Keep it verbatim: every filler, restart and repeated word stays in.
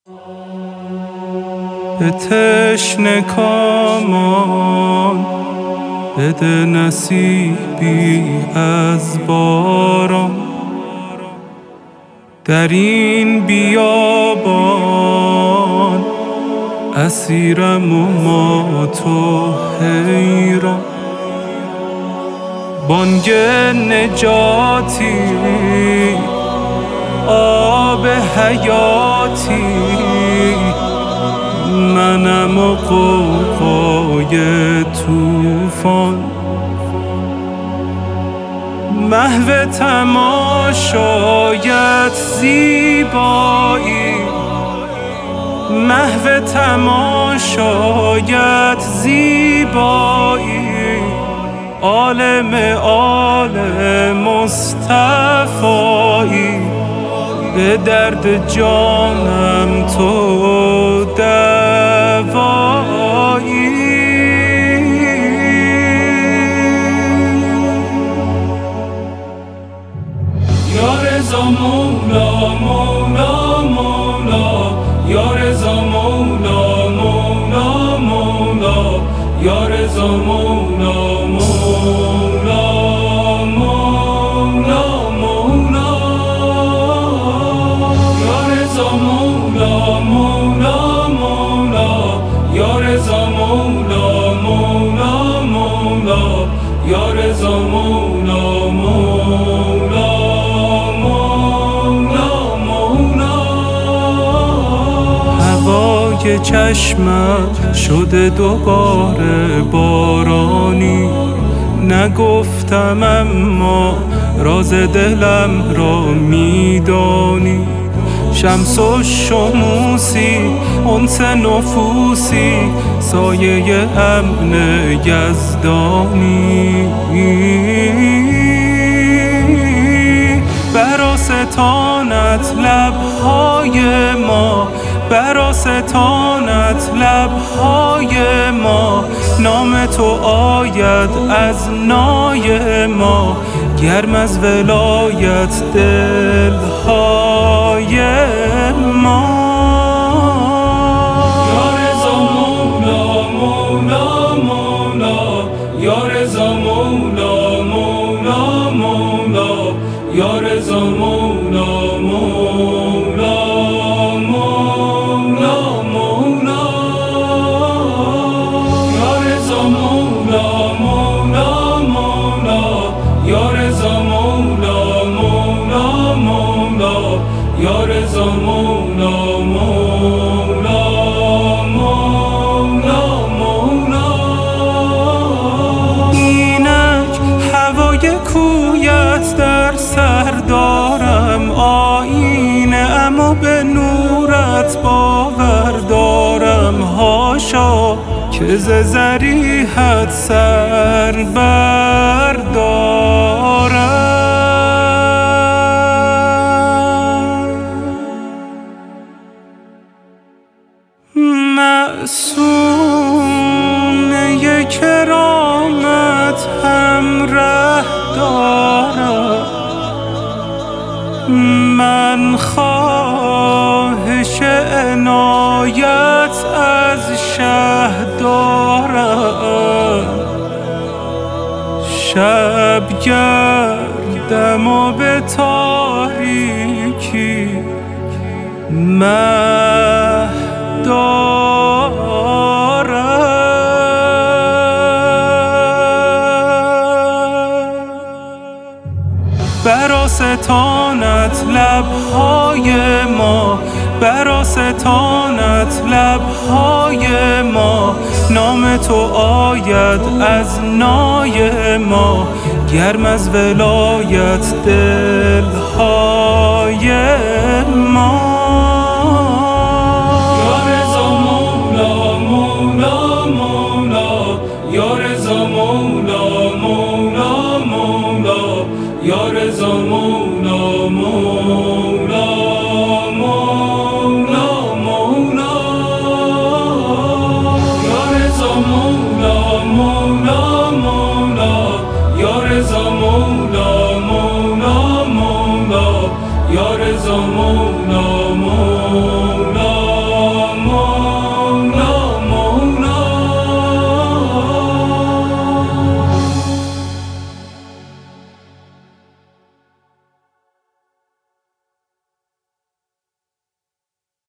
به تشنه کامان بده نصیبی از باران، در این بیابان اسیرم و ما تو حیران. بانگ نجاتی آب حیاتی، منم و غوغای طوفان. محو تماشایت زیبایی، محو تماشایت زیبایی، عالم عالم مصطفایی. به درد جانم تو دوایی. یا رضا مولا مولا مولا، یا رضا مولا مولا مولا، یا رضا مولا مولا مولا مولا، یا رضا مولا مولا مولا، یا رضا مولا مولا مولا، یا رضا مولا مولا مولا مولا. هوای چشمم شده دوباره بارانی، نگفتم اما راز دلم را میدانی. شمس و شموسی انس نفوسی، سایه امن یزدانی. برا ستانت لبهای ما، برا ستانت لبهای ما، نام تو آید از نای ما. گرم از ولایت دلهای ما. یا رضا مولا مولا مولا، یا رضا مولا مولا مولا، یا رضا مولا مولا مولا مولا، یا رضا مولا مولا مولا، یا رضا مولا مولا مولا، یا رضا مولا مولا مولا مولا. اینک هوای کویت در سر دارم آینه، اما به نورت باور دارم. هاشا که ز ضریحت سر بردارم. معصومه کرامت همره دارم، من خواهش عنایت از شه دارم. شب گردم و به تاریکی مه دارم. برا ستانت لبهای ما، برا ستانت لبهای ما، نام تو آید از نای ما. گرم از ولایت دلهای ما.